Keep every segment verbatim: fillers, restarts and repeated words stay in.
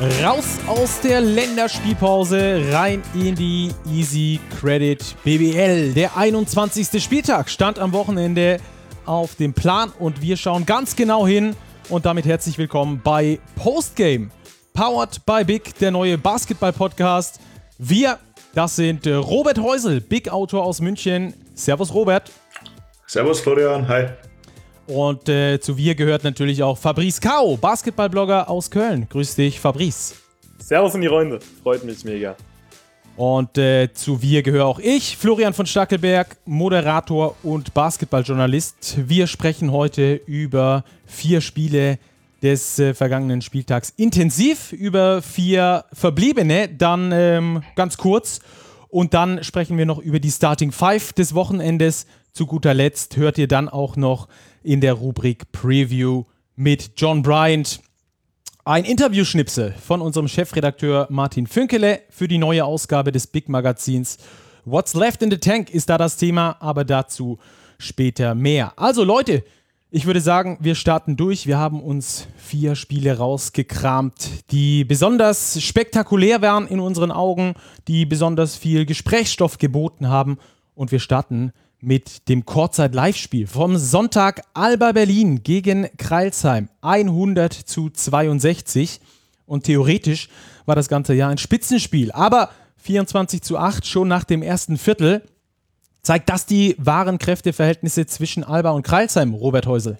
Raus aus der Länderspielpause, rein in die Easy Credit B B L. Der einundzwanzigste Spieltag stand am Wochenende auf dem Plan und wir schauen ganz genau hin. Und damit herzlich willkommen bei Postgame, powered by Big, der neue Basketball-Podcast. Wir, das sind Robert Heusel, Big-Autor aus München. Servus Robert. Servus Florian, hi. Und äh, zu wir gehört natürlich auch Fabrice Kao, Basketballblogger aus Köln. Grüß dich, Fabrice. Servus in die Runde, freut mich mega. Und äh, zu wir gehöre auch ich, Florian von Stackelberg, Moderator und Basketballjournalist. Wir sprechen heute über vier Spiele des äh, vergangenen Spieltags intensiv, über vier verbliebene, dann ähm, ganz kurz. Und dann sprechen wir noch über die Starting Five des Wochenendes. Zu guter Letzt hört ihr dann auch noch in der Rubrik Preview mit John Bryant ein Interviewschnipsel von unserem Chefredakteur Martin Fünkele für die neue Ausgabe des Big Magazins. What's Left in the Tank ist da das Thema, aber dazu später mehr. Also Leute, ich würde sagen, wir starten durch. Wir haben uns vier Spiele rausgekramt, die besonders spektakulär waren in unseren Augen, die besonders viel Gesprächsstoff geboten haben. Und wir starten mit dem Kurzzeit-Live-Spiel vom Sonntag. Alba Berlin gegen Crailsheim, hundert zu zweiundsechzig. Und theoretisch war das ganze Jahr ein Spitzenspiel. Aber vierundzwanzig zu acht schon nach dem ersten Viertel. Zeigt das die wahren Kräfteverhältnisse zwischen Alba und Crailsheim, Robert Heusel?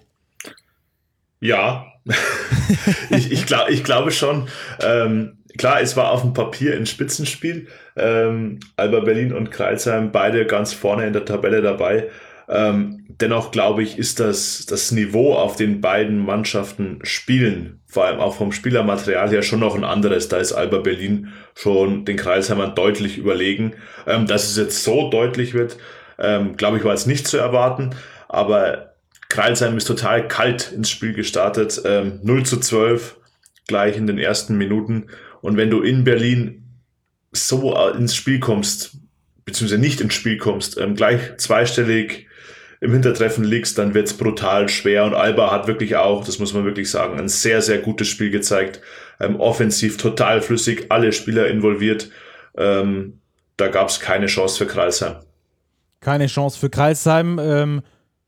Ja, ich, ich, glaub, ich glaube schon. Ähm, klar, es war auf dem Papier ein Spitzenspiel. Ähm, Alba Berlin und Crailsheim beide ganz vorne in der Tabelle dabei. Ähm, dennoch glaube ich, ist das, das Niveau, auf den beiden Mannschaften spielen, vor allem auch vom Spielermaterial her, schon noch ein anderes. Da ist Alba Berlin schon den Crailsheimern deutlich überlegen. Ähm, dass es jetzt so deutlich wird, ähm, glaube ich, war jetzt nicht zu erwarten. Aber Crailsheim ist total kalt ins Spiel gestartet. Ähm, null zu zwölf gleich in den ersten Minuten. Und wenn du in Berlin so ins Spiel kommst, beziehungsweise nicht ins Spiel kommst, ähm, gleich zweistellig im Hintertreffen liegst, dann wird's brutal schwer. Und Alba hat wirklich auch, das muss man wirklich sagen, ein sehr, sehr gutes Spiel gezeigt. Ähm, offensiv total flüssig, alle Spieler involviert. Ähm, da gab's keine Chance für Crailsheim. Keine Chance für Crailsheim. Ähm,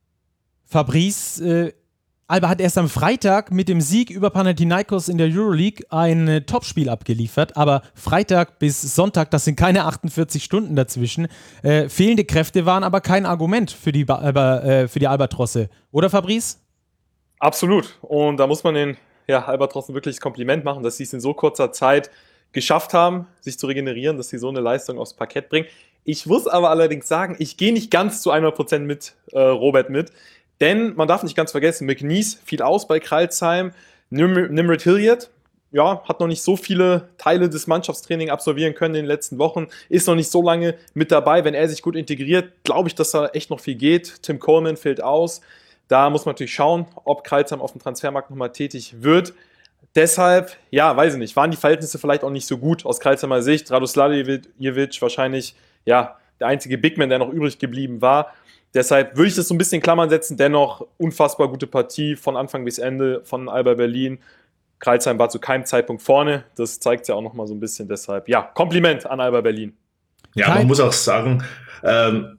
Fabrice, äh, Alba hat erst am Freitag mit dem Sieg über Panathinaikos in der Euroleague ein äh, Topspiel abgeliefert, aber Freitag bis Sonntag, das sind keine achtundvierzig Stunden dazwischen. Äh, fehlende Kräfte waren aber kein Argument für die, ba- äh, für die Albatrosse. Oder Fabrice? Absolut. Und da muss man den ja, Albatrossen wirklich das Kompliment machen, dass sie es in so kurzer Zeit geschafft haben, sich zu regenerieren, dass sie so eine Leistung aufs Parkett bringen. Ich muss aber allerdings sagen, ich gehe nicht ganz zu hundert Prozent mit äh, Robert mit. Denn man darf nicht ganz vergessen, McNeese fiel aus bei Crailsheim. Nim- Nimrod Hilliard, ja, hat noch nicht so viele Teile des Mannschaftstrainings absolvieren können in den letzten Wochen, ist noch nicht so lange mit dabei. Wenn er sich gut integriert, glaube ich, dass da echt noch viel geht. Tim Coleman fällt aus. Da muss man natürlich schauen, ob Crailsheim auf dem Transfermarkt nochmal tätig wird. Deshalb, ja, weiß ich nicht, waren die Verhältnisse vielleicht auch nicht so gut aus Crailsheimer Sicht. Radoslavljevic wahrscheinlich, ja, der einzige Bigman, der noch übrig geblieben war. Deshalb würde ich das so ein bisschen in Klammern setzen. Dennoch unfassbar gute Partie von Anfang bis Ende von Alba Berlin. Crailsheim war zu keinem Zeitpunkt vorne. Das zeigt es ja auch nochmal so ein bisschen. Deshalb, ja, Kompliment an Alba Berlin. Ja, man muss auch sagen, ähm,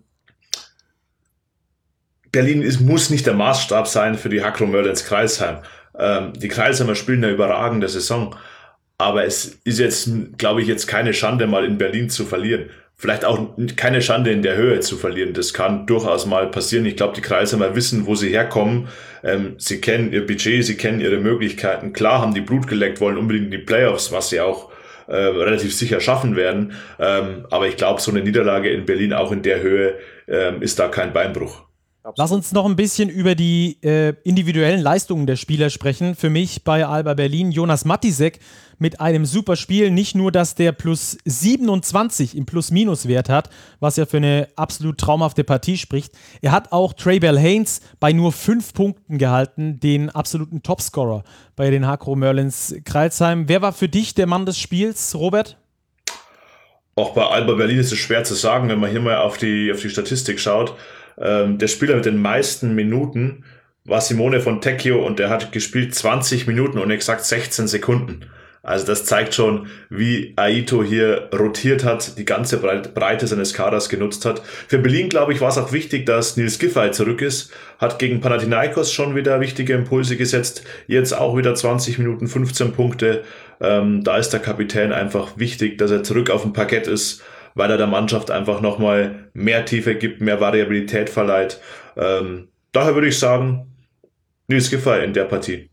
Berlin ist, muss nicht der Maßstab sein für die Hakro Merlins Crailsheim. Ähm, die Crailsheimer spielen eine überragende Saison. Aber es ist jetzt, glaube ich, jetzt keine Schande, mal in Berlin zu verlieren. Vielleicht auch keine Schande in der Höhe zu verlieren. Das kann durchaus mal passieren. Ich glaube, die Crailsheimer wissen, wo sie herkommen. Ähm, sie kennen ihr Budget, sie kennen ihre Möglichkeiten. Klar haben die Blut geleckt, wollen unbedingt in die Playoffs, was sie auch äh, relativ sicher schaffen werden. Ähm, aber ich glaube, so eine Niederlage in Berlin, auch in der Höhe, ähm, ist da kein Beinbruch. Absolut. Lass uns noch ein bisschen über die äh, individuellen Leistungen der Spieler sprechen. Für mich bei Alba Berlin Jonas Matisek mit einem super Spiel. Nicht nur, dass der plus siebenundzwanzig im Plus-Minus-Wert hat, was ja für eine absolut traumhafte Partie spricht. Er hat auch Trey Bell Haynes bei nur fünf Punkten gehalten, den absoluten Topscorer bei den Hakro Merlins Crailsheim. Wer war für dich der Mann des Spiels, Robert? Auch bei Alba Berlin ist es schwer zu sagen, wenn man hier mal auf die, auf die Statistik schaut. Ähm, der Spieler mit den meisten Minuten war Simone Fontecchio und der hat gespielt zwanzig Minuten und exakt sechzehn Sekunden. Also das zeigt schon, wie Aito hier rotiert hat, die ganze Breite seines Kaders genutzt hat. Für Berlin, glaube ich, war es auch wichtig, dass Nils Giffey zurück ist. Hat gegen Panathinaikos schon wieder wichtige Impulse gesetzt. Jetzt auch wieder zwanzig Minuten, fünfzehn Punkte. Ähm, da ist der Kapitän einfach wichtig, dass er zurück auf dem Parkett ist, weil er der Mannschaft einfach nochmal mehr Tiefe gibt, mehr Variabilität verleiht. Ähm, daher würde ich sagen, Nils Giffey in der Partie.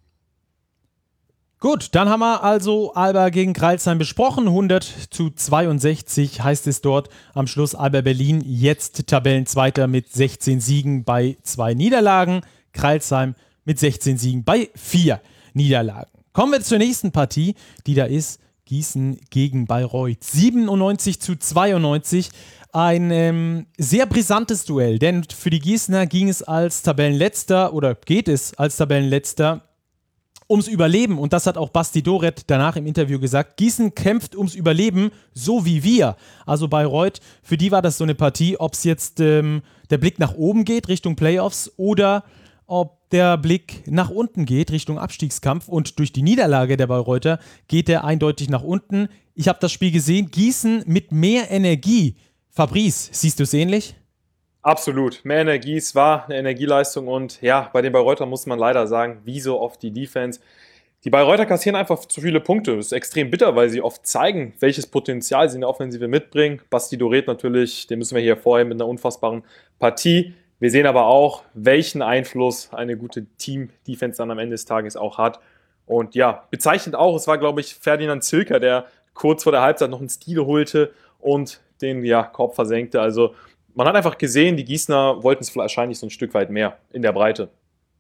Gut, dann haben wir also Alba gegen Crailsheim besprochen. hundert zu zweiundsechzig heißt es dort am Schluss. Alba Berlin jetzt Tabellenzweiter mit sechzehn Siegen bei zwei Niederlagen. Crailsheim mit sechzehn Siegen bei vier Niederlagen. Kommen wir zur nächsten Partie, die da ist. Gießen gegen Bayreuth. siebenundneunzig zu zweiundneunzig. Ein ähm, sehr brisantes Duell, denn für die Gießener ging es als Tabellenletzter oder geht es als Tabellenletzter ums Überleben, und das hat auch Basti Doret danach im Interview gesagt. Gießen kämpft ums Überleben, so wie wir. Also Bayreuth, für die war das so eine Partie, ob es jetzt ähm, der Blick nach oben geht, Richtung Playoffs, oder ob der Blick nach unten geht, Richtung Abstiegskampf. Und durch die Niederlage der Bayreuther geht er eindeutig nach unten. Ich habe das Spiel gesehen, Gießen mit mehr Energie. Fabrice, siehst du es ähnlich? Absolut. Mehr Energie, es war eine Energieleistung, und ja, bei den Bayreuther muss man leider sagen, wie so oft die Defense. Die Bayreuther kassieren einfach zu viele Punkte. Das ist extrem bitter, weil sie oft zeigen, welches Potenzial sie in der Offensive mitbringen. Basti Doret natürlich, den müssen wir hier hervorheben mit einer unfassbaren Partie. Wir sehen aber auch, welchen Einfluss eine gute Team-Defense dann am Ende des Tages auch hat. Und ja, bezeichnend auch, es war, glaube ich, Ferdinand Zilker, der kurz vor der Halbzeit noch einen Stil holte und den ja, Korb versenkte. Also man hat einfach gesehen, die Gießener wollten es wahrscheinlich so ein Stück weit mehr in der Breite.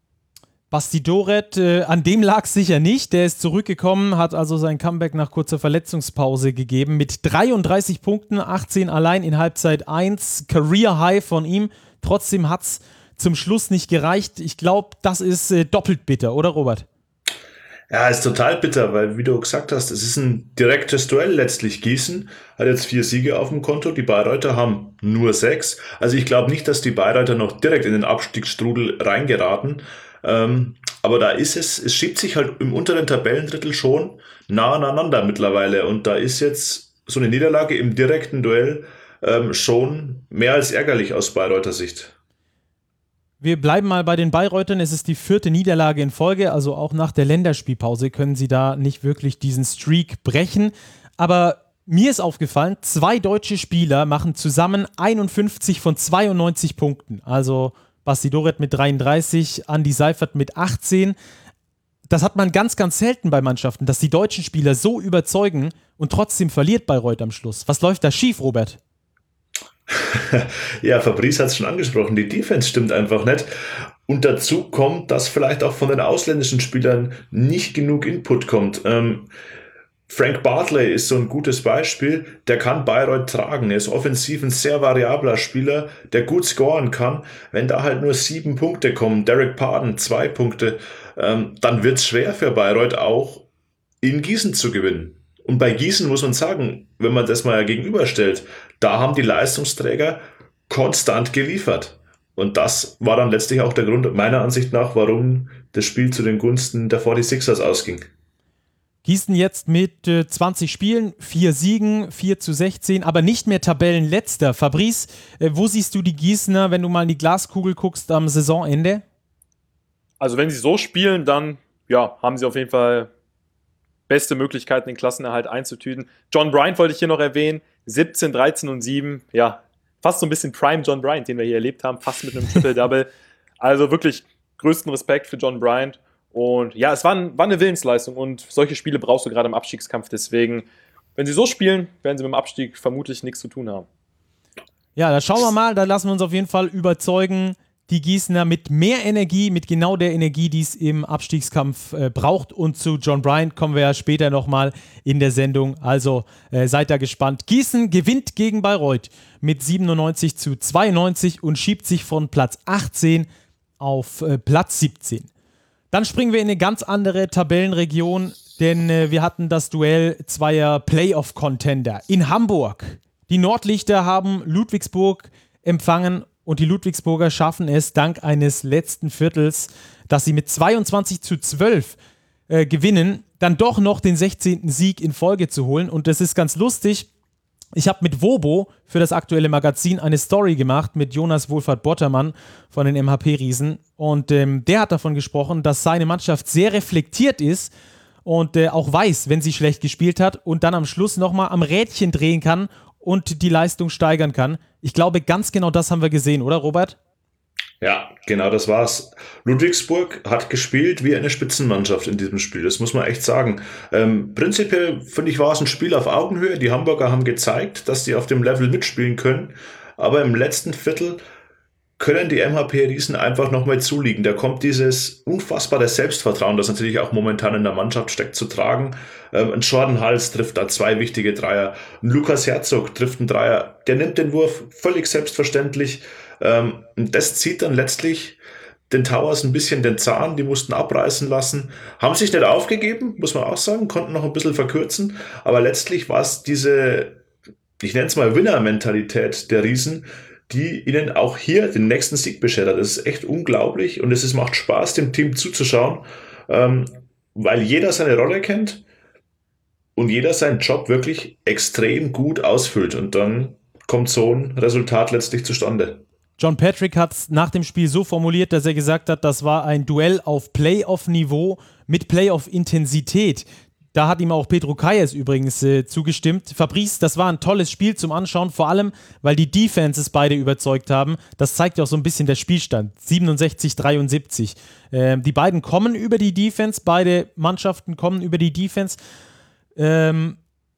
Basti Doret, äh, an dem lag es sicher nicht. Der ist zurückgekommen, hat also sein Comeback nach kurzer Verletzungspause gegeben mit dreiunddreißig Punkten, achtzehn allein in Halbzeit eins. Career High von ihm. Trotzdem hat es zum Schluss nicht gereicht. Ich glaube, das ist äh, doppelt bitter, oder Robert? Ja, ist total bitter, weil, wie du gesagt hast, es ist ein direktes Duell letztlich. Gießen hat jetzt vier Siege auf dem Konto, die Bayreuther haben nur sechs. Also ich glaube nicht, dass die Bayreuther noch direkt in den Abstiegsstrudel reingeraten. Ähm, aber da ist es, es schiebt sich halt im unteren Tabellendrittel schon nah aneinander mittlerweile. Und da ist jetzt so eine Niederlage im direkten Duell ähm, schon mehr als ärgerlich aus Bayreuther Sicht. Wir bleiben mal bei den Bayreutern. Es ist die vierte Niederlage in Folge, also auch nach der Länderspielpause können sie da nicht wirklich diesen Streak brechen. Aber mir ist aufgefallen, zwei deutsche Spieler machen zusammen einundfünfzig von zweiundneunzig Punkten. Also Basti Doret mit dreiunddreißig, Andi Seifert mit achtzehn. Das hat man ganz, ganz selten bei Mannschaften, dass die deutschen Spieler so überzeugen und trotzdem verliert Bayreuth am Schluss. Was läuft da schief, Robert? Ja, Fabrice hat es schon angesprochen, die Defense stimmt einfach nicht. Und dazu kommt, dass vielleicht auch von den ausländischen Spielern nicht genug Input kommt. Ähm, Frank Bartley ist so ein gutes Beispiel, der kann Bayreuth tragen. Er ist offensiv ein sehr variabler Spieler, der gut scoren kann. Wenn da halt nur sieben Punkte kommen, Derek Pardon zwei Punkte, ähm, dann wird es schwer für Bayreuth auch in Gießen zu gewinnen. Und bei Gießen muss man sagen, wenn man das mal gegenüberstellt, da haben die Leistungsträger konstant geliefert. Und das war dann letztlich auch der Grund, meiner Ansicht nach, warum das Spiel zu den Gunsten der forty-sixers ausging. Gießen jetzt mit äh, zwanzig Spielen, vier Siegen, vier zu sechzehn, aber nicht mehr Tabellenletzter. Fabrice, äh, wo siehst du die Gießener, wenn du mal in die Glaskugel guckst am Saisonende? Also wenn sie so spielen, dann ja, haben sie auf jeden Fall beste Möglichkeiten, den Klassenerhalt einzutüten. John Bryant wollte ich hier noch erwähnen, siebzehn, dreizehn und sieben, ja, fast so ein bisschen Prime John Bryant, den wir hier erlebt haben, fast mit einem Triple-Double. Also wirklich größten Respekt für John Bryant. Und ja, es war, ein, war eine Willensleistung, und solche Spiele brauchst du gerade im Abstiegskampf. Deswegen, wenn sie so spielen, werden sie mit dem Abstieg vermutlich nichts zu tun haben. Ja, da schauen wir mal, da lassen wir uns auf jeden Fall überzeugen. Die Gießener mit mehr Energie, mit genau der Energie, die es im Abstiegskampf äh, braucht. Und zu John Bryant kommen wir ja später nochmal in der Sendung. Also äh, seid da gespannt. Gießen gewinnt gegen Bayreuth mit siebenundneunzig zu zweiundneunzig und schiebt sich von Platz achtzehn auf äh, Platz siebzehn. Dann springen wir in eine ganz andere Tabellenregion, denn äh, wir hatten das Duell zweier Playoff-Contender in Hamburg. Die Nordlichter haben Ludwigsburg empfangen. Und die Ludwigsburger schaffen es dank eines letzten Viertels, dass sie mit zweiundzwanzig zu zwölf äh, gewinnen. dann doch noch den sechzehnten Sieg in Folge zu holen. Und das ist ganz lustig. Ich habe mit Wobo für das aktuelle Magazin eine Story gemacht mit Jonas Wohlfahrt-Bottermann von den M H P-Riesen. Und ähm, der hat davon gesprochen, dass seine Mannschaft sehr reflektiert ist und äh, auch weiß, wenn sie schlecht gespielt hat und dann am Schluss nochmal am Rädchen drehen kann und die Leistung steigern kann. Ich glaube, ganz genau das haben wir gesehen, oder Robert? Ja, genau das war's. Ludwigsburg hat gespielt wie eine Spitzenmannschaft in diesem Spiel, das muss man echt sagen. Ähm, prinzipiell, finde ich, war es ein Spiel auf Augenhöhe. Die Hamburger haben gezeigt, dass sie auf dem Level mitspielen können, aber im letzten Viertel können die M H P-Riesen einfach nochmal zulegen. Da kommt dieses unfassbare Selbstvertrauen, das natürlich auch momentan in der Mannschaft steckt, zu tragen. Ähm, ein Jordan Hals trifft da zwei wichtige Dreier. Ein Lukas Herzog trifft einen Dreier. Der nimmt den Wurf völlig selbstverständlich. Ähm, und das zieht dann letztlich den Towers ein bisschen den Zahn. Die mussten abreißen lassen. Haben sich nicht aufgegeben, muss man auch sagen. Konnten noch ein bisschen verkürzen. Aber letztlich war es diese, ich nenne es mal Winner-Mentalität der Riesen, die ihnen auch hier den nächsten Sieg beschert hat. Das ist echt unglaublich und es ist, macht Spaß, dem Team zuzuschauen, ähm, weil jeder seine Rolle kennt und jeder seinen Job wirklich extrem gut ausfüllt und dann kommt so ein Resultat letztlich zustande. John Patrick hat es nach dem Spiel so formuliert, dass er gesagt hat, das war ein Duell auf Playoff-Niveau mit Playoff-Intensität. Da hat ihm auch Pedro Kayes übrigens äh, zugestimmt. Fabrice, das war ein tolles Spiel zum Anschauen, vor allem, weil die Defenses beide überzeugt haben. Das zeigt ja auch so ein bisschen der Spielstand. siebenundsechzig dreiundsiebzig. Ähm, die beiden kommen über die Defense, beide Mannschaften kommen über die Defense. Ähm,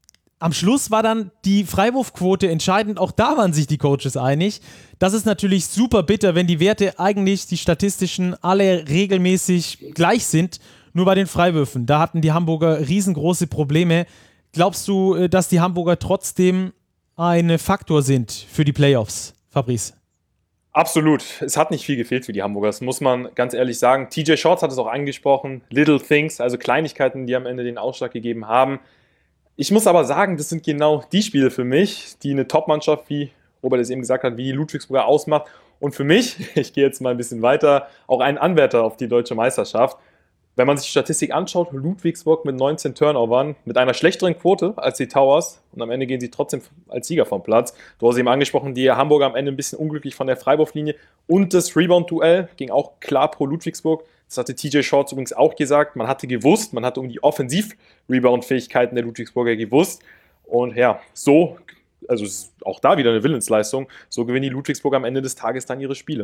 am Schluss war dann die Freiwurfquote entscheidend. Auch da waren sich die Coaches einig. Das ist natürlich super bitter, wenn die Werte eigentlich, die statistischen, alle regelmäßig gleich sind. Nur bei den Freiwürfen, da hatten die Hamburger riesengroße Probleme. Glaubst du, dass die Hamburger trotzdem ein Faktor sind für die Playoffs, Fabrice? Absolut. Es hat nicht viel gefehlt für die Hamburger, das muss man ganz ehrlich sagen. T J Shorts hat es auch angesprochen, Little Things, also Kleinigkeiten, die am Ende den Ausschlag gegeben haben. Ich muss aber sagen, das sind genau die Spiele für mich, die eine Top-Mannschaft, wie Robert es eben gesagt hat, wie die Ludwigsburger ausmacht. Und für mich, ich gehe jetzt mal ein bisschen weiter, auch ein Anwärter auf die deutsche Meisterschaft. Wenn man sich die Statistik anschaut, Ludwigsburg mit neunzehn Turnovern, mit einer schlechteren Quote als die Towers und am Ende gehen sie trotzdem als Sieger vom Platz. Du hast eben angesprochen, die Hamburger am Ende ein bisschen unglücklich von der Freiwurflinie und das Rebound-Duell ging auch klar pro Ludwigsburg. Das hatte T J Shorts übrigens auch gesagt. Man hatte gewusst, man hatte um die Offensiv-Rebound-Fähigkeiten der Ludwigsburger gewusst und ja, so, also ist auch da wieder eine Willensleistung, so gewinnen die Ludwigsburger am Ende des Tages dann ihre Spiele.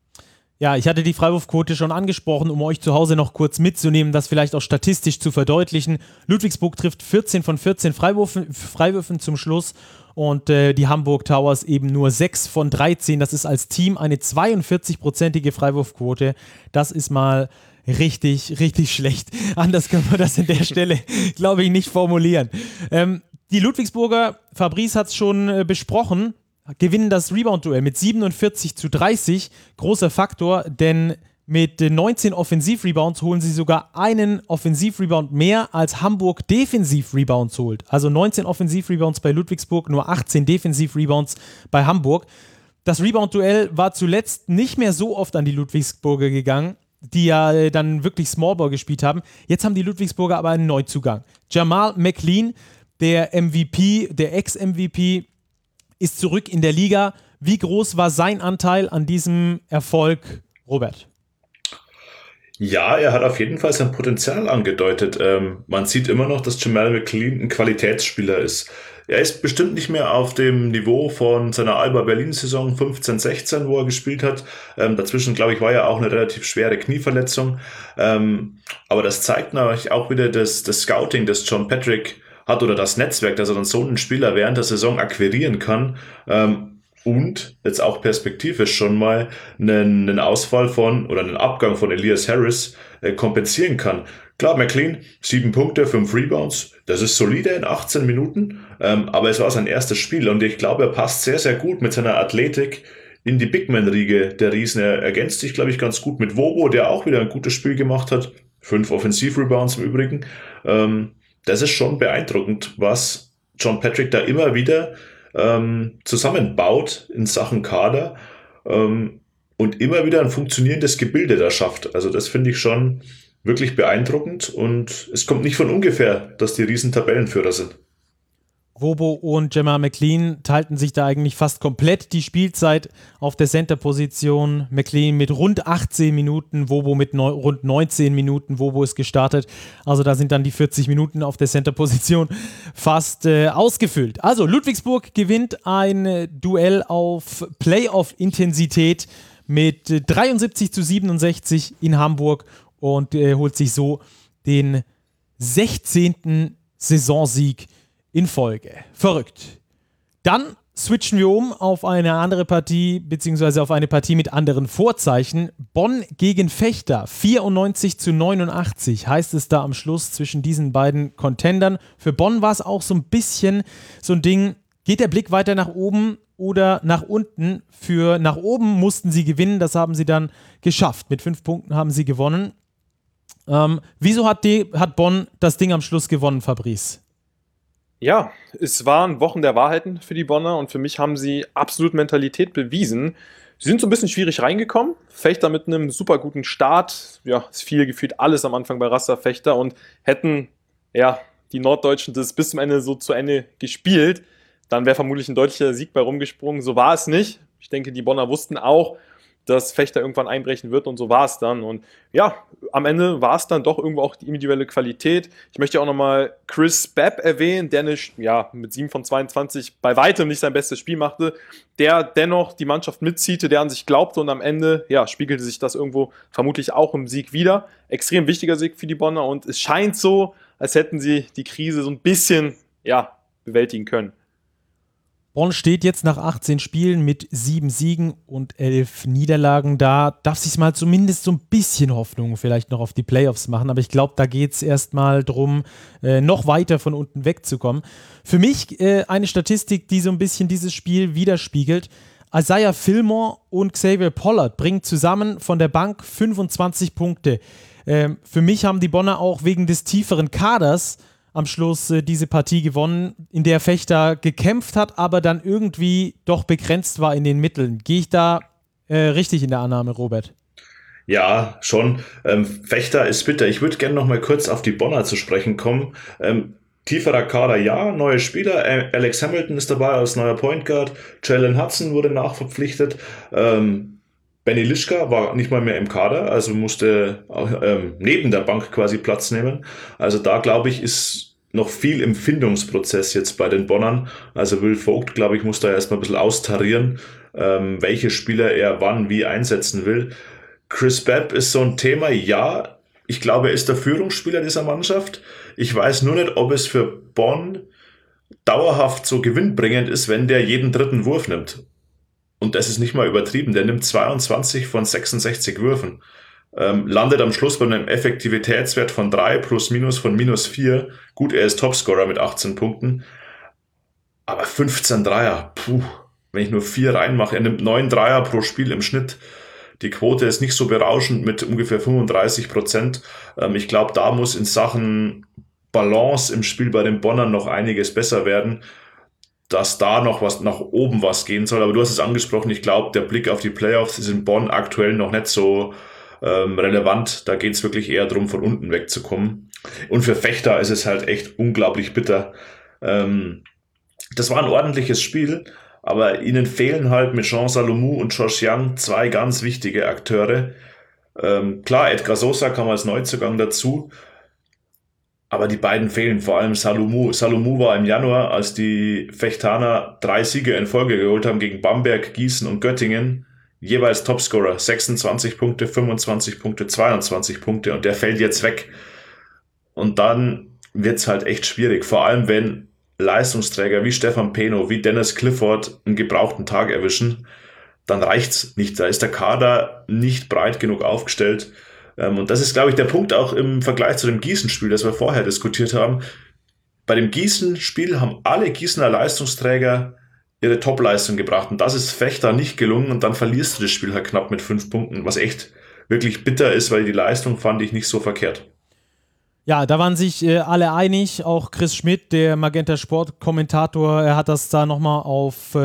Ja, ich hatte die Freiwurfquote schon angesprochen, um euch zu Hause noch kurz mitzunehmen, das vielleicht auch statistisch zu verdeutlichen. Ludwigsburg trifft vierzehn von vierzehn Freiwürfen, Freiwürfen zum Schluss und äh, die Hamburg Towers eben nur sechs von dreizehn. Das ist als Team eine zweiundvierzig-prozentige Freiwurfquote. Das ist mal richtig, richtig schlecht. Anders können wir das an der Stelle, glaube ich, nicht formulieren. Ähm, die Ludwigsburger, Fabrice hat es schon äh, besprochen, gewinnen das Rebound-Duell mit siebenundvierzig zu dreißig. Großer Faktor, denn mit neunzehn Offensiv-Rebounds holen sie sogar einen Offensiv-Rebound mehr, als Hamburg Defensiv-Rebounds holt. Also neunzehn Offensiv-Rebounds bei Ludwigsburg, nur achtzehn Defensiv-Rebounds bei Hamburg. Das Rebound-Duell war zuletzt nicht mehr so oft an die Ludwigsburger gegangen, die ja dann wirklich Smallball gespielt haben. Jetzt haben die Ludwigsburger aber einen Neuzugang. Jamal McLean, der M V P, der Ex-M V P, ist zurück in der Liga. Wie groß war sein Anteil an diesem Erfolg, Robert? Ja, er hat auf jeden Fall sein Potenzial angedeutet. Ähm, man sieht immer noch, dass Jamal McLean ein Qualitätsspieler ist. Er ist bestimmt nicht mehr auf dem Niveau von seiner Alba Berlin-Saison fünfzehn sechzehn, wo er gespielt hat. Ähm, dazwischen, glaube ich, war ja auch eine relativ schwere Knieverletzung. Ähm, aber das zeigt natürlich auch wieder das, das Scouting, das John Patrick hat oder das Netzwerk, dass er dann so einen Spieler während der Saison akquirieren kann ähm, und jetzt auch perspektivisch schon mal einen, einen Ausfall von oder einen Abgang von Elias Harris äh, kompensieren kann. Klar, McLean, sieben Punkte, fünf Rebounds, das ist solide in achtzehn Minuten, ähm, aber es war sein erstes Spiel und ich glaube, er passt sehr, sehr gut mit seiner Athletik in die Bigman-Riege der Riesen. Er ergänzt sich, glaube ich, ganz gut mit Wobo, der auch wieder ein gutes Spiel gemacht hat. Fünf Offensiv-Rebounds im Übrigen. Ähm, Das ist schon beeindruckend, was John Patrick da immer wieder ähm, zusammenbaut in Sachen Kader ähm, und immer wieder ein funktionierendes Gebilde da schafft. Also das finde ich schon wirklich beeindruckend und es kommt nicht von ungefähr, dass die riesen Tabellenführer sind. Wobo und Gemma McLean teilten sich da eigentlich fast komplett die Spielzeit auf der Center-Position. McLean mit rund achtzehn Minuten, Wobo mit neu, rund neunzehn Minuten. Wobo ist gestartet. Also da sind dann die vierzig Minuten auf der Center-Position fast äh, ausgefüllt. Also Ludwigsburg gewinnt ein äh, Duell auf Playoff-Intensität mit äh, dreiundsiebzig zu siebenundsechzig in Hamburg und äh, holt sich so den sechzehnten Saisonsieg in Folge. Verrückt. Dann switchen wir um auf eine andere Partie, beziehungsweise auf eine Partie mit anderen Vorzeichen. Bonn gegen Vechta, vierundneunzig zu neunundachtzig heißt es da am Schluss zwischen diesen beiden Contendern. Für Bonn war es auch so ein bisschen so ein Ding, geht der Blick weiter nach oben oder nach unten? Für nach oben mussten sie gewinnen, das haben sie dann geschafft. Mit fünf Punkten haben sie gewonnen. Ähm, wieso hat, die, hat Bonn das Ding am Schluss gewonnen, Fabrice? Ja, es waren Wochen der Wahrheiten für die Bonner und für mich haben sie absolut Mentalität bewiesen. Sie sind so ein bisschen schwierig reingekommen. Vechta mit einem super guten Start. Ja, es fiel gefühlt alles am Anfang bei Rasta Vechta und hätten ja die Norddeutschen das bis zum Ende so zu Ende gespielt, dann wäre vermutlich ein deutlicher Sieg bei rumgesprungen. So war es nicht. Ich denke, die Bonner wussten auch, dass Vechta irgendwann einbrechen wird und so war es dann. Und ja, am Ende war es dann doch irgendwo auch die individuelle Qualität. Ich möchte auch nochmal Chris Babb erwähnen, der eine, ja, mit sieben von zweiundzwanzig bei weitem nicht sein bestes Spiel machte, der dennoch die Mannschaft mitziehte, der an sich glaubte und am Ende ja, spiegelte sich das irgendwo vermutlich auch im Sieg wieder. Extrem wichtiger Sieg für die Bonner und es scheint so, als hätten sie die Krise so ein bisschen ja, bewältigen können. Bonn steht jetzt nach achtzehn Spielen mit sieben Siegen und elf Niederlagen da. Darf sich mal zumindest so ein bisschen Hoffnung vielleicht noch auf die Playoffs machen, aber ich glaube, da geht es erstmal darum, äh, noch weiter von unten wegzukommen. Für mich äh, eine Statistik, die so ein bisschen dieses Spiel widerspiegelt. Isaiah Fillmore und Xavier Pollard bringen zusammen von der Bank fünfundzwanzig Punkte. Ähm, für mich haben die Bonner auch wegen des tieferen Kaders am Schluss äh, diese Partie gewonnen, in der Vechta gekämpft hat, aber dann irgendwie doch begrenzt war in den Mitteln. Gehe ich da äh, richtig in der Annahme, Robert? Ja, schon. Ähm, Vechta ist bitter. Ich würde gerne noch mal kurz auf die Bonner zu sprechen kommen. Ähm, tieferer Kader, ja, neue Spieler. Alex Hamilton ist dabei als neuer Point Guard. Jalen Hudson wurde nachverpflichtet. Ähm, Benny Lischka war nicht mal mehr im Kader, also musste auch, ähm, neben der Bank quasi Platz nehmen. Also da, glaube ich, ist noch viel im Findungsprozess jetzt bei den Bonnern. Also Will Vogt, glaube ich, muss da erstmal ein bisschen austarieren, ähm, welche Spieler er wann wie einsetzen will. Chris Babb ist so ein Thema, ja, ich glaube, er ist der Führungsspieler dieser Mannschaft. Ich weiß nur nicht, ob es für Bonn dauerhaft so gewinnbringend ist, wenn der jeden dritten Wurf nimmt. Und das ist nicht mal übertrieben. Der nimmt zweiundzwanzig von sechsundsechzig Würfen. Ähm, landet am Schluss bei einem Effektivitätswert von drei plus minus von minus vier. Gut, er ist Topscorer mit achtzehn Punkten. Aber fünfzehn Dreier, puh, wenn ich nur vier reinmache. Er nimmt neun Dreier pro Spiel im Schnitt. Die Quote ist nicht so berauschend mit ungefähr fünfunddreißig Prozent. Ähm, ich glaube, da muss in Sachen Balance im Spiel bei den Bonnern noch einiges besser werden, dass da noch was nach oben was gehen soll. Aber du hast es angesprochen, ich glaube, der Blick auf die Playoffs ist in Bonn aktuell noch nicht so ähm, relevant. Da geht es wirklich eher darum, von unten wegzukommen. Und für Vechta ist es halt echt unglaublich bitter. Ähm, das war ein ordentliches Spiel, aber ihnen fehlen halt mit Jean Salomou und Josh Young zwei ganz wichtige Akteure. Ähm, klar, Edgar Sosa kam als Neuzugang dazu, aber die beiden fehlen, vor allem Salomou. Salomou war im Januar, als die Vechtaner drei Siege in Folge geholt haben gegen Bamberg, Gießen und Göttingen, jeweils Topscorer, sechsundzwanzig Punkte, fünfundzwanzig Punkte, zweiundzwanzig Punkte und der fällt jetzt weg. Und dann wird's halt echt schwierig, vor allem wenn Leistungsträger wie Stefan Peno, wie Dennis Clifford einen gebrauchten Tag erwischen, dann reicht's nicht. Da ist der Kader nicht breit genug aufgestellt. Und das ist, glaube ich, der Punkt auch im Vergleich zu dem Gießen-Spiel, das wir vorher diskutiert haben. Bei dem Gießen-Spiel haben alle Gießener Leistungsträger ihre Top-Leistung gebracht. Und das ist Vechta nicht gelungen. Und dann verlierst du das Spiel halt knapp mit fünf Punkten, was echt wirklich bitter ist, weil die Leistung fand ich nicht so verkehrt. Ja, da waren sich äh, alle einig. Auch Chris Schmidt, der Magenta Sport-Kommentator, er hat das da nochmal auf äh,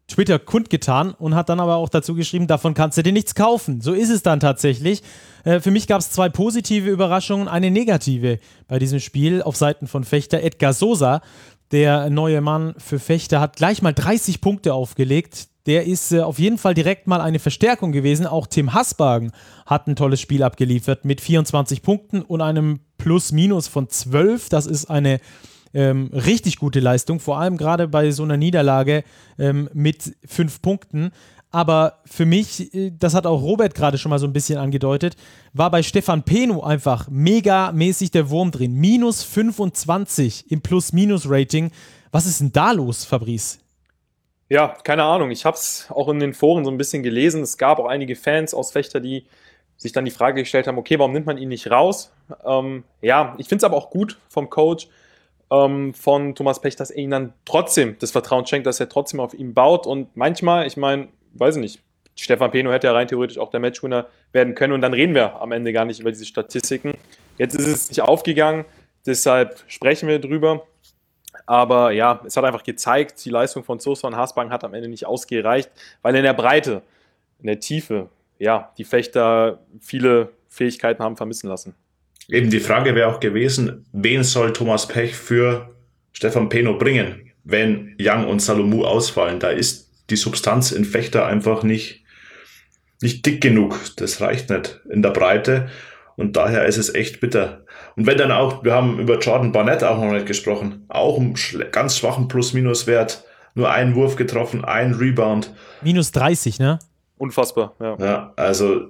Twitter kundgetan und hat dann aber auch dazu geschrieben, davon kannst du dir nichts kaufen. So ist es dann tatsächlich. Äh, für mich gab es zwei positive Überraschungen, eine negative bei diesem Spiel auf Seiten von Fechter. Edgar Sosa, der neue Mann für Fechter, hat gleich mal dreißig Punkte aufgelegt. Der ist äh, auf jeden Fall direkt mal eine Verstärkung gewesen. Auch Tim Hasbagen hat ein tolles Spiel abgeliefert mit vierundzwanzig Punkten und einem Plus-Minus von zwölf. Das ist eine ähm, richtig gute Leistung, vor allem gerade bei so einer Niederlage ähm, mit fünf Punkten. Aber für mich, das hat auch Robert gerade schon mal so ein bisschen angedeutet, war bei Stefan Peno einfach megamäßig der Wurm drin. Minus fünfundzwanzig im Plus-Minus-Rating. Was ist denn da los, Fabrice? Ja, keine Ahnung. Ich habe es auch in den Foren so ein bisschen gelesen. Es gab auch einige Fans aus Fechter, die sich dann die Frage gestellt haben, okay, warum nimmt man ihn nicht raus? Ähm, ja, ich finde es aber auch gut vom Coach, ähm, von Thomas Pech, dass er ihm dann trotzdem das Vertrauen schenkt, dass er trotzdem auf ihn baut. Und manchmal, ich meine, weiß ich nicht, Stefan Peno hätte ja rein theoretisch auch der Matchwinner werden können und dann reden wir am Ende gar nicht über diese Statistiken. Jetzt ist es nicht aufgegangen, deshalb sprechen wir drüber. Aber ja, es hat einfach gezeigt, die Leistung von Sosa und Hasbagen hat am Ende nicht ausgereicht, weil in der Breite, in der Tiefe, ja, die Fechter viele Fähigkeiten haben vermissen lassen. Eben die Frage wäre auch gewesen, wen soll Thomas Pech für Stefan Peno bringen, wenn Young und Salomou ausfallen? Da ist die Substanz in Fechter einfach nicht, nicht dick genug. Das reicht nicht in der Breite. Und daher ist es echt bitter. Und wenn dann auch, wir haben über Jordan Barnett auch noch nicht gesprochen, auch einen schl- ganz schwachen Plus-Minus-Wert, nur einen Wurf getroffen, ein Rebound. Minus dreißig, ne? Unfassbar, ja. Ja, also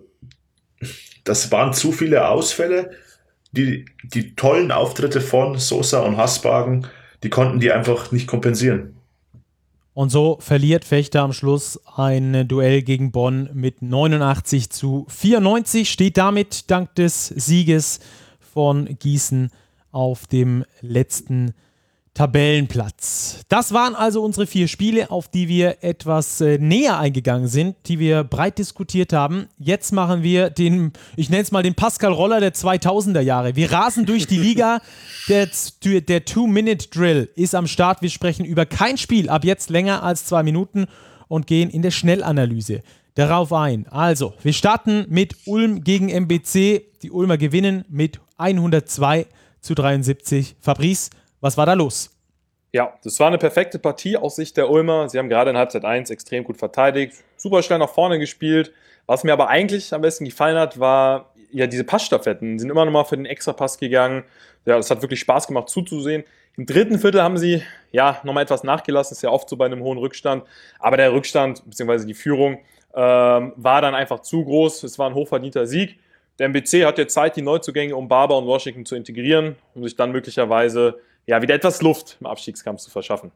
das waren zu viele Ausfälle. Die, die tollen Auftritte von Sosa und Hasbagen, die konnten die einfach nicht kompensieren. Und so verliert Fechter am Schluss ein Duell gegen Bonn mit neunundachtzig zu vierundneunzig, steht damit dank des Sieges von Gießen auf dem letzten Tabellenplatz. Das waren also unsere vier Spiele, auf die wir etwas äh, näher eingegangen sind, die wir breit diskutiert haben. Jetzt machen wir den, ich nenne es mal den Pascal Roller der zweitausender Jahre. Wir rasen durch die Liga. Der, der Two-Minute-Drill ist am Start. Wir sprechen über kein Spiel ab jetzt länger als zwei Minuten und gehen in der Schnellanalyse darauf ein. Also, wir starten mit Ulm gegen M B C. Die Ulmer gewinnen mit hundertzwei zu dreiundsiebzig. Fabrice, was war da los? Ja, das war eine perfekte Partie aus Sicht der Ulmer. Sie haben gerade in Halbzeit eins extrem gut verteidigt, super schnell nach vorne gespielt. Was mir aber eigentlich am besten gefallen hat, war ja diese Passstaffetten. Sie sind immer noch mal für den Extrapass gegangen. Ja, das hat wirklich Spaß gemacht zuzusehen. Im dritten Viertel haben sie ja nochmal etwas nachgelassen. Das ist ja oft so bei einem hohen Rückstand. Aber der Rückstand bzw. die Führung ähm, war dann einfach zu groß. Es war ein hochverdienter Sieg. Der M B C hat jetzt Zeit, die Neuzugänge um Barber und Washington zu integrieren, um sich dann möglicherweise ja, wieder etwas Luft im Abstiegskampf zu verschaffen.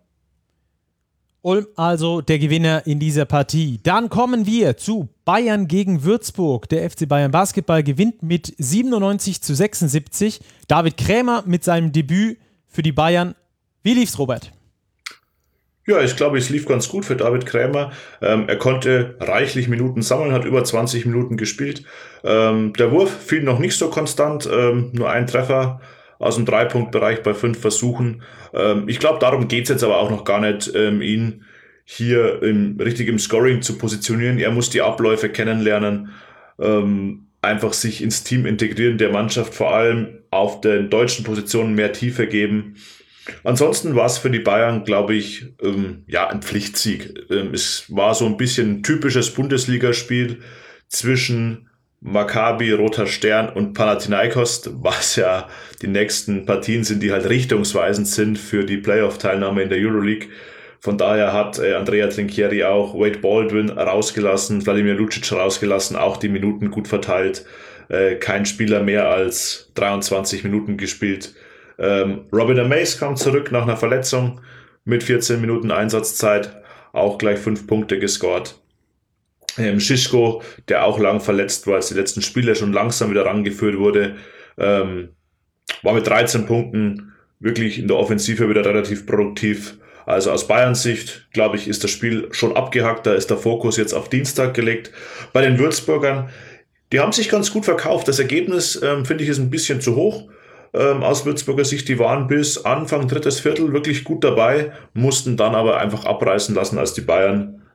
Ulm also der Gewinner in dieser Partie. Dann kommen wir zu Bayern gegen Würzburg. Der F C Bayern Basketball gewinnt mit siebenundneunzig zu sechsundsiebzig. David Krämer mit seinem Debüt für die Bayern. Wie lief's, Robert? Ja, ich glaube, es lief ganz gut für David Krämer. Ähm, er konnte reichlich Minuten sammeln, hat über zwanzig Minuten gespielt. Ähm, der Wurf fiel noch nicht so konstant, ähm, nur ein Treffer aus dem Dreipunktbereich bei fünf Versuchen. Ähm, ich glaube, darum geht's jetzt aber auch noch gar nicht, ähm, ihn hier im, richtig im Scoring zu positionieren. Er muss die Abläufe kennenlernen, ähm, einfach sich ins Team integrieren, der Mannschaft vor allem auf den deutschen Positionen mehr Tiefe geben. Ansonsten war es für die Bayern, glaube ich, ähm, ja, ein Pflichtsieg. Ähm, es war so ein bisschen ein typisches Bundesligaspiel zwischen Maccabi, Roter Stern und Panathinaikos, was ja die nächsten Partien sind, die halt richtungsweisend sind für die Playoff-Teilnahme in der Euroleague. Von daher hat äh, Andrea Trinchieri auch Wade Baldwin rausgelassen, Vladimir Lucic rausgelassen, auch die Minuten gut verteilt. Äh, kein Spieler mehr als dreiundzwanzig Minuten gespielt. Ähm, Robin Amaze kam zurück nach einer Verletzung mit vierzehn Minuten Einsatzzeit, auch gleich fünf Punkte gescored. Ähm, Schischko, der auch lang verletzt war, als die letzten Spiele schon langsam wieder rangeführt wurde, ähm, war mit dreizehn Punkten wirklich in der Offensive wieder relativ produktiv. Also aus Bayerns Sicht, glaube ich, ist das Spiel schon abgehakt, da ist der Fokus jetzt auf Dienstag gelegt. Bei den Würzburgern, die haben sich ganz gut verkauft. Das Ergebnis, ähm, finde ich, ist ein bisschen zu hoch. Ähm, aus Würzburger Sicht, die waren bis Anfang drittes Viertel wirklich gut dabei, mussten dann aber einfach abreißen lassen, als die Bayern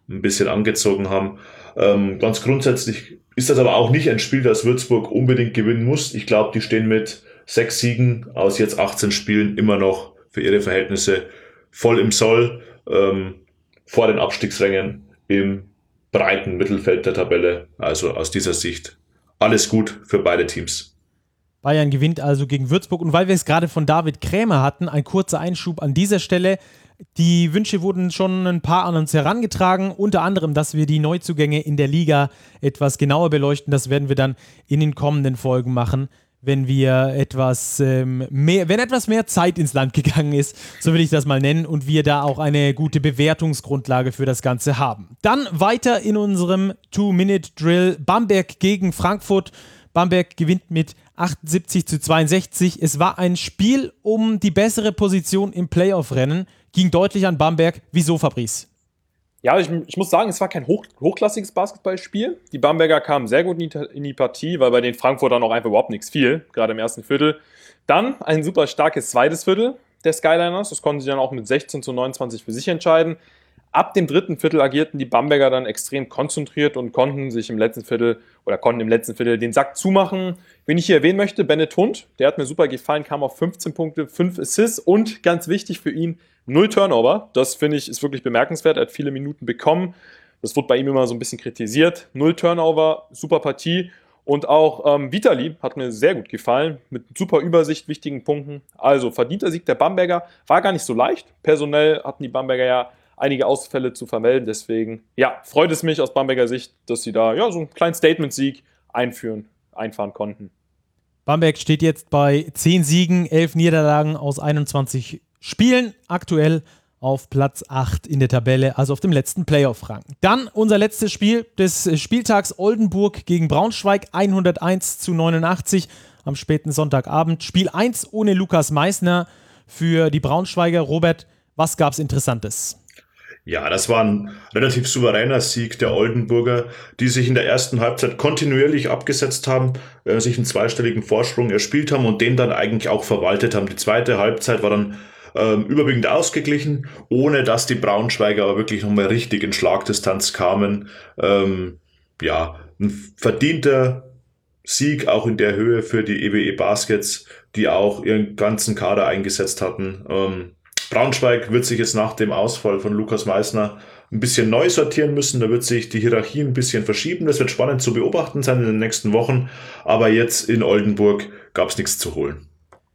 ein bisschen angezogen haben. Ähm, ganz grundsätzlich ist das aber auch nicht ein Spiel, das Würzburg unbedingt gewinnen muss. Ich glaube, die stehen mit sechs Siegen aus jetzt achtzehn Spielen immer noch für ihre Verhältnisse voll im Soll, ähm, vor den Abstiegsrängen im breiten Mittelfeld der Tabelle. Also aus dieser Sicht alles gut für beide Teams. Bayern gewinnt also gegen Würzburg. Und weil wir es gerade von David Krämer hatten, ein kurzer Einschub an dieser Stelle. Die Wünsche wurden schon ein paar an uns herangetragen, unter anderem, dass wir die Neuzugänge in der Liga etwas genauer beleuchten. Das werden wir dann in den kommenden Folgen machen, wenn wir etwas ähm, mehr, wenn etwas mehr Zeit ins Land gegangen ist, so will ich das mal nennen, und wir da auch eine gute Bewertungsgrundlage für das Ganze haben. Dann weiter in unserem Two-Minute-Drill. Bamberg gegen Frankfurt. Bamberg gewinnt mit achtundsiebzig zu zweiundsechzig. Es war ein Spiel um die bessere Position im Playoff-Rennen. Ging deutlich an Bamberg. Wieso, Fabrice? Ja, ich, ich muss sagen, es war kein hoch, hochklassiges Basketballspiel. Die Bamberger kamen sehr gut in die, in die Partie, weil bei den Frankfurtern auch einfach überhaupt nichts fiel, gerade im ersten Viertel. Dann ein super starkes zweites Viertel der Skyliners. Das konnten sie dann auch mit sechzehn zu neunundzwanzig für sich entscheiden. Ab dem dritten Viertel agierten die Bamberger dann extrem konzentriert und konnten sich im letzten Viertel oder konnten im letzten Viertel den Sack zumachen. Wen ich hier erwähnen möchte, Bennett Hund, der hat mir super gefallen, kam auf fünfzehn Punkte, fünf Assists und ganz wichtig für ihn, null Turnover. Das finde ich ist wirklich bemerkenswert. Er hat viele Minuten bekommen. Das wurde bei ihm immer so ein bisschen kritisiert. Null Turnover, super Partie. Und auch ähm, Vitali hat mir sehr gut gefallen, mit super Übersicht, wichtigen Punkten. Also verdienter Sieg der Bamberger, war gar nicht so leicht. Personell hatten die Bamberger ja einige Ausfälle zu vermelden. Deswegen, ja, freut es mich aus Bamberger Sicht, dass sie da ja so einen kleinen Statement-Sieg einführen, einfahren konnten. Bamberg steht jetzt bei zehn Siegen, elf Niederlagen aus einundzwanzig Spielen. Aktuell auf Platz acht in der Tabelle, also auf dem letzten Playoff-Rang. Dann unser letztes Spiel des Spieltags: Oldenburg gegen Braunschweig, hunderteins zu neunundachtzig am späten Sonntagabend. Spiel eins ohne Lukas Meissner für die Braunschweiger. Robert, was gab's Interessantes? Ja, das war ein relativ souveräner Sieg der Oldenburger, die sich in der ersten Halbzeit kontinuierlich abgesetzt haben, äh, sich einen zweistelligen Vorsprung erspielt haben und den dann eigentlich auch verwaltet haben. Die zweite Halbzeit war dann ähm, überwiegend ausgeglichen, ohne dass die Braunschweiger aber wirklich nochmal richtig in Schlagdistanz kamen. Ähm, ja, ein verdienter Sieg auch in der Höhe für die E W E Baskets, die auch ihren ganzen Kader eingesetzt hatten. Ähm, Braunschweig wird sich jetzt nach dem Ausfall von Lukas Meissner ein bisschen neu sortieren müssen. Da wird sich die Hierarchie ein bisschen verschieben. Das wird spannend zu beobachten sein in den nächsten Wochen. Aber jetzt in Oldenburg gab es nichts zu holen.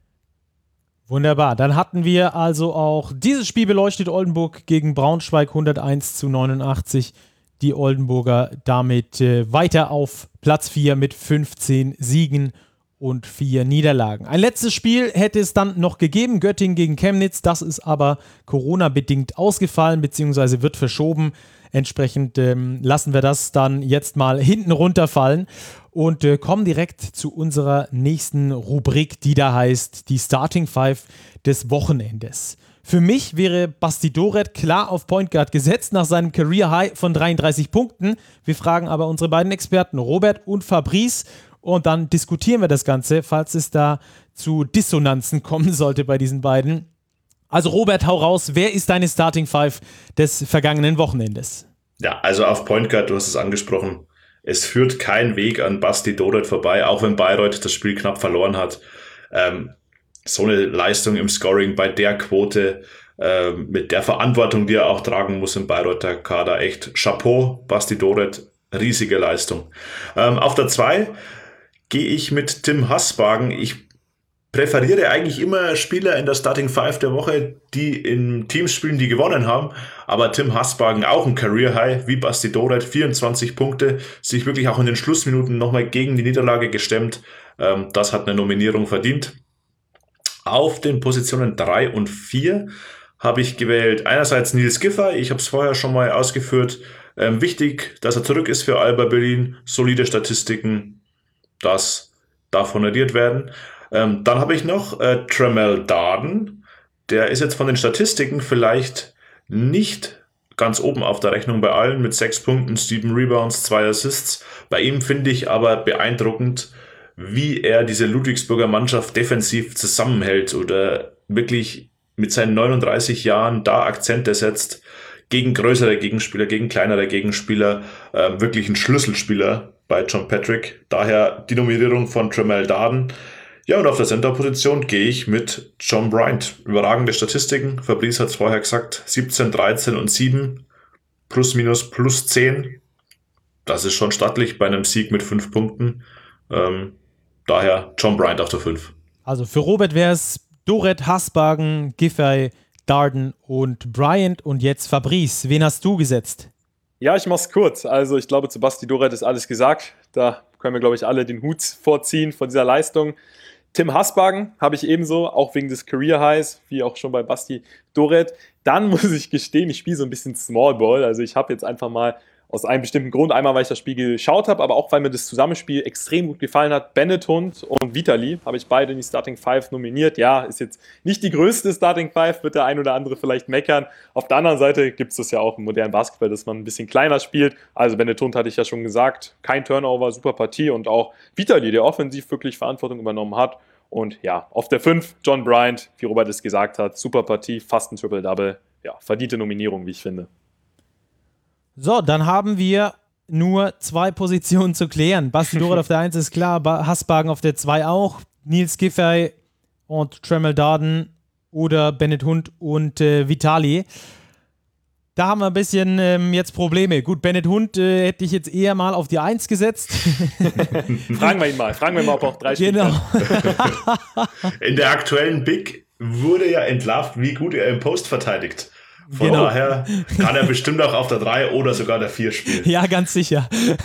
Wunderbar. Dann hatten wir also auch dieses Spiel beleuchtet. Oldenburg gegen Braunschweig, hunderteins zu neunundachtzig. Die Oldenburger damit äh, weiter auf Platz vier mit fünfzehn Siegen und vier Niederlagen. Ein letztes Spiel hätte es dann noch gegeben, Göttingen gegen Chemnitz. Das ist aber Corona-bedingt ausgefallen, beziehungsweise wird verschoben. Entsprechend ähm, lassen wir das dann jetzt mal hinten runterfallen und äh, kommen direkt zu unserer nächsten Rubrik, die da heißt die Starting Five des Wochenendes. Für mich wäre Basti Doret klar auf Point Guard gesetzt nach seinem Career High von dreiunddreißig Punkten. Wir fragen aber unsere beiden Experten Robert und Fabrice und dann diskutieren wir das Ganze, falls es da zu Dissonanzen kommen sollte bei diesen beiden. Also Robert, hau raus, wer ist deine Starting Five des vergangenen Wochenendes? Ja, also auf Point Guard, du hast es angesprochen, es führt kein Weg an Basti Doret vorbei, auch wenn Bayreuth das Spiel knapp verloren hat. Ähm, so eine Leistung im Scoring bei der Quote, äh, mit der Verantwortung, die er auch tragen muss im Bayreuther Kader, echt Chapeau, Basti Doret, riesige Leistung. Ähm, auf der zwei gehe ich mit Tim Haßbagen. Ich präferiere eigentlich immer Spieler in der Starting Five der Woche, die in Teams spielen, die gewonnen haben. Aber Tim Haßbagen auch ein Career High, wie Basti Doret, vierundzwanzig Punkte, sich wirklich auch in den Schlussminuten nochmal gegen die Niederlage gestemmt. Ähm, das hat eine Nominierung verdient. Auf den Positionen drei und vier habe ich gewählt einerseits Nils Giffer, ich habe es vorher schon mal ausgeführt. Ähm, wichtig, dass er zurück ist für Alba Berlin, solide Statistiken, das darf honoriert werden. Ähm, dann habe ich noch äh, Tremel Darden. Der ist jetzt von den Statistiken vielleicht nicht ganz oben auf der Rechnung bei allen mit sechs Punkten, sieben Rebounds, zwei Assists. Bei ihm finde ich aber beeindruckend, wie er diese Ludwigsburger Mannschaft defensiv zusammenhält oder wirklich mit seinen neununddreißig Jahren da Akzente setzt, gegen größere Gegenspieler, gegen kleinere Gegenspieler äh, wirklich ein Schlüsselspieler bei John Patrick. Daher die Nominierung von Tremel Darden. Ja, und auf der Center-Position gehe ich mit John Bryant. Überragende Statistiken. Fabrice hat es vorher gesagt. siebzehn, dreizehn und sieben. Plus, minus, plus zehn. Das ist schon stattlich bei einem Sieg mit fünf Punkten. Ähm, daher John Bryant auf der fünf. Also für Robert wäre es Doret, Hasbagen, Giffey, Darden und Bryant. Und jetzt Fabrice. Wen hast du gesetzt? Ja, ich mach's kurz. Also ich glaube, zu Basti Doret ist alles gesagt. Da können wir, glaube ich, alle den Hut vorziehen von dieser Leistung. Tim Hasbagen habe ich ebenso, auch wegen des Career Highs, wie auch schon bei Basti Doret. Dann muss ich gestehen, ich spiele so ein bisschen Small Ball. Also ich habe jetzt einfach mal aus einem bestimmten Grund, einmal weil ich das Spiel geschaut habe, aber auch weil mir das Zusammenspiel extrem gut gefallen hat. Bennett Hund und Vitali habe ich beide in die Starting Five nominiert. Ja, ist jetzt nicht die größte Starting Five, wird der ein oder andere vielleicht meckern. Auf der anderen Seite gibt es das ja auch im modernen Basketball, dass man ein bisschen kleiner spielt. Also Bennett Hund hatte ich ja schon gesagt, kein Turnover, super Partie und auch Vitali, der offensiv wirklich Verantwortung übernommen hat. Und ja, auf der fünf John Bryant, wie Robert es gesagt hat, super Partie, fast ein Triple-Double. Ja, verdiente Nominierung, wie ich finde. So, dann haben wir nur zwei Positionen zu klären. Basti Doret auf der eins ist klar, Hasbagen auf der zwei auch, Niels Giffey und Tremel Darden oder Bennett Hund und äh, Vitali. Da haben wir ein bisschen ähm, jetzt Probleme. Gut, Bennett Hund äh, hätte ich jetzt eher mal auf die eins gesetzt. Fragen wir ihn mal, fragen wir mal, ob er auch drei spielen Genau. kann. In der aktuellen Big wurde ja entlarvt, wie gut er im Post verteidigt. Von Genau. daher kann er bestimmt auch auf der drei oder sogar der vier spielen. Ja, ganz sicher.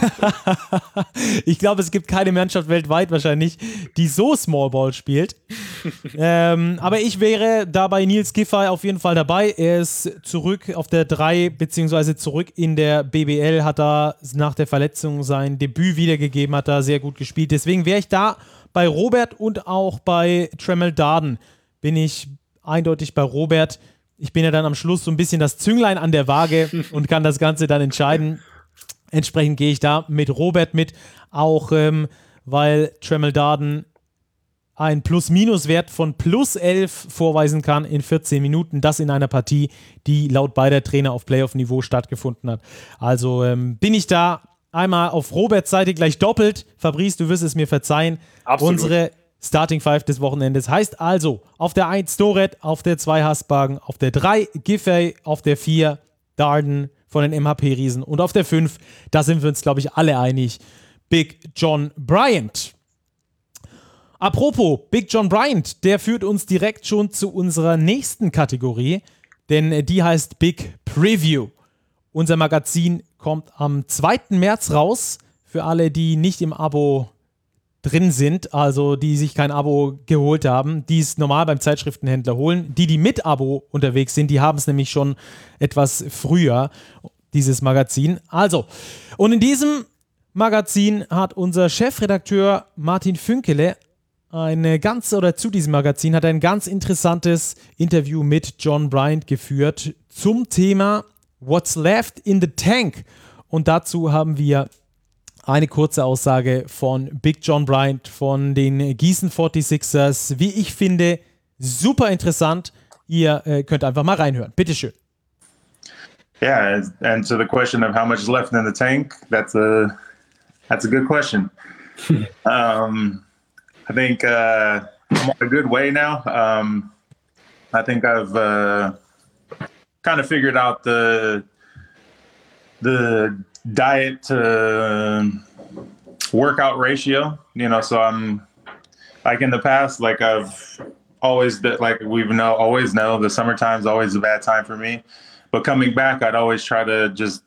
Ich glaube, es gibt keine Mannschaft weltweit wahrscheinlich, die so Small Ball spielt. ähm, aber ich wäre da bei Niels Giffey auf jeden Fall dabei. Er ist zurück auf der drei, beziehungsweise zurück in der B B L, hat da nach der Verletzung sein Debüt wiedergegeben, hat da sehr gut gespielt. Deswegen wäre ich da bei Robert und auch bei Tremel Darden. Bin ich eindeutig bei Robert. Ich bin ja dann am Schluss so ein bisschen das Zünglein an der Waage und kann das Ganze dann entscheiden. Entsprechend gehe ich da mit Robert mit, auch ähm, weil Tremel Darden einen Plus-Minus-Wert von plus elf vorweisen kann in vierzehn Minuten. Das in einer Partie, die laut beider Trainer auf Playoff-Niveau stattgefunden hat. Also ähm, bin ich da einmal auf Roberts Seite gleich doppelt. Fabrice, du wirst es mir verzeihen. Absolut. Unsere Starting Five des Wochenendes heißt also auf der eins Doret, auf der zwei Hasbagen, auf der drei Giffey, auf der vier Darden von den M H P-Riesen und auf der fünf, da sind wir uns, glaube ich, alle einig, Big John Bryant. Apropos Big John Bryant, der führt uns direkt schon zu unserer nächsten Kategorie, denn die heißt Big Preview. Unser Magazin kommt am zweiten März raus, für alle, die nicht im Abo drin sind, also die sich kein Abo geholt haben, die es normal beim Zeitschriftenhändler holen. Die, die mit Abo unterwegs sind, die haben es nämlich schon etwas früher, dieses Magazin. Also, und in diesem Magazin hat unser Chefredakteur Martin Fünkele eine ganz, oder zu diesem Magazin hat er ein ganz interessantes Interview mit John Bryant geführt zum Thema What's Left in the Tank. Und dazu haben wir eine kurze Aussage von Big John Bryant von den Gießen forty-sixers. Wie ich finde, super interessant. Ihr äh, könnt einfach mal reinhören. Bitteschön. Yeah, and to the question of how much is left in the tank, that's a that's a good question. um, I think uh, I'm on a good way now. Um, I think I've uh, kind of figured out the the diet to workout ratio, you know, so I'm like in the past, like I've always, like we've know, always know the summertime's always a bad time for me, but coming back, I'd always try to just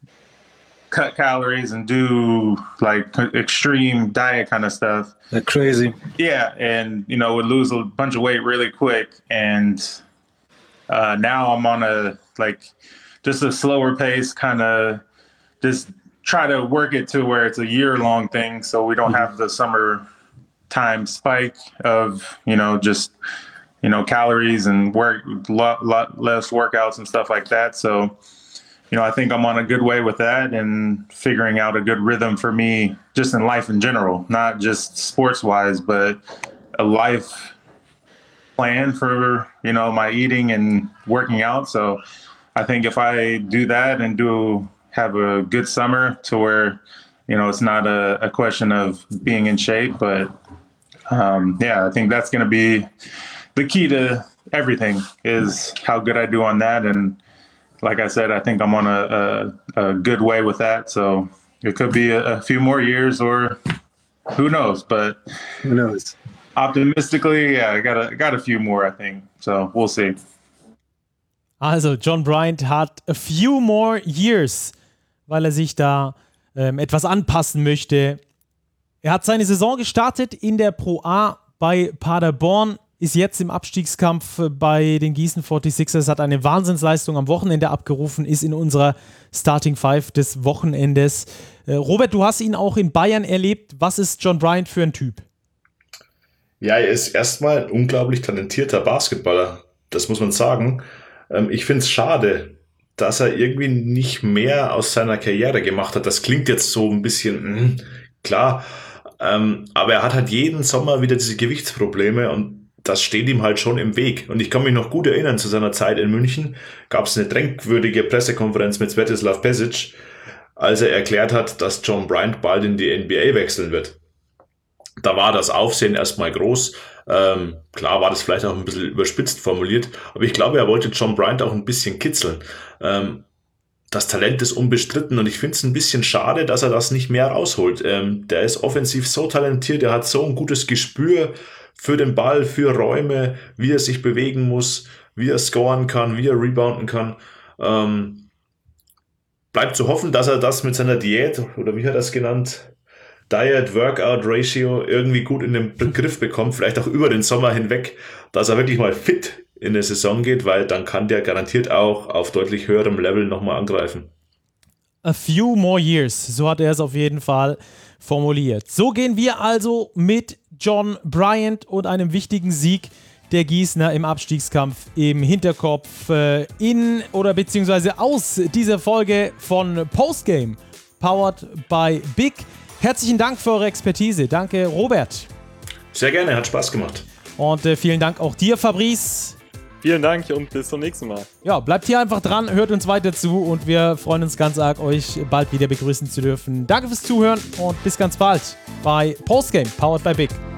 cut calories and do like extreme diet kind of stuff. Like crazy. Yeah. And, you know, would lose a bunch of weight really quick. And uh, now I'm on a, like just a slower pace, kind of just try to work it to where it's a year-long thing, so we don't have the summer time spike of, you know, just, you know, calories and work, lot, lot less workouts and stuff like that. So, you know, I think I'm on a good way with that and figuring out a good rhythm for me just in life in general, not just sports-wise, but a life plan for, you know, my eating and working out. So I think if I do that and do have a good summer to where, you know, it's not a, a question of being in shape, but um, yeah, I think that's going to be the key to everything is how good I do on that. And like I said, I think I'm on a, a, a good way with that. So it could be a, a few more years or who knows, but Who knows? optimistically, yeah, I got a, got a few more, I think. So we'll see. Also, John Bryant hat a few more years, weil er sich da ähm, etwas anpassen möchte. Er hat seine Saison gestartet in der Pro A bei Paderborn, ist jetzt im Abstiegskampf bei den Gießen forty-sixers, hat eine Wahnsinnsleistung am Wochenende abgerufen, ist in unserer Starting Five des Wochenendes. Äh, Robert, du hast ihn auch in Bayern erlebt. Was ist John Bryant für ein Typ? Ja, er ist erstmal ein unglaublich talentierter Basketballer. Das muss man sagen. Ähm, ich finde es schade, dass er irgendwie nicht mehr aus seiner Karriere gemacht hat. Das klingt jetzt so ein bisschen, mh, klar, ähm, aber er hat halt jeden Sommer wieder diese Gewichtsprobleme und das steht ihm halt schon im Weg. Und ich kann mich noch gut erinnern, zu seiner Zeit in München gab es eine denkwürdige Pressekonferenz mit Svetislav Pesic, als er erklärt hat, dass John Bryant bald in die N B A wechseln wird. Da war das Aufsehen erstmal groß. Ähm, klar war das vielleicht auch ein bisschen überspitzt formuliert, aber ich glaube, er wollte John Bryant auch ein bisschen kitzeln. Ähm, das Talent ist unbestritten und ich finde es ein bisschen schade, dass er das nicht mehr rausholt. Ähm, der ist offensiv so talentiert, er hat so ein gutes Gespür für den Ball, für Räume, wie er sich bewegen muss, wie er scoren kann, wie er rebounden kann. Ähm, bleibt zu hoffen, dass er das mit seiner Diät, oder wie hat er das genannt, Diet-Workout-Ratio irgendwie gut in den Griff bekommt, vielleicht auch über den Sommer hinweg, dass er wirklich mal fit in eine Saison geht, weil dann kann der garantiert auch auf deutlich höherem Level nochmal angreifen. A few more years, so hat er es auf jeden Fall formuliert. So gehen wir also mit John Bryant und einem wichtigen Sieg der Gießener im Abstiegskampf im Hinterkopf äh, in oder beziehungsweise aus dieser Folge von Postgame, powered by Big. Herzlichen Dank für eure Expertise. Danke, Robert. Sehr gerne, hat Spaß gemacht. Und äh, vielen Dank auch dir, Fabrice. Vielen Dank und bis zum nächsten Mal. Ja, bleibt hier einfach dran, hört uns weiter zu und wir freuen uns ganz arg, euch bald wieder begrüßen zu dürfen. Danke fürs Zuhören und bis ganz bald bei Postgame, powered by Big.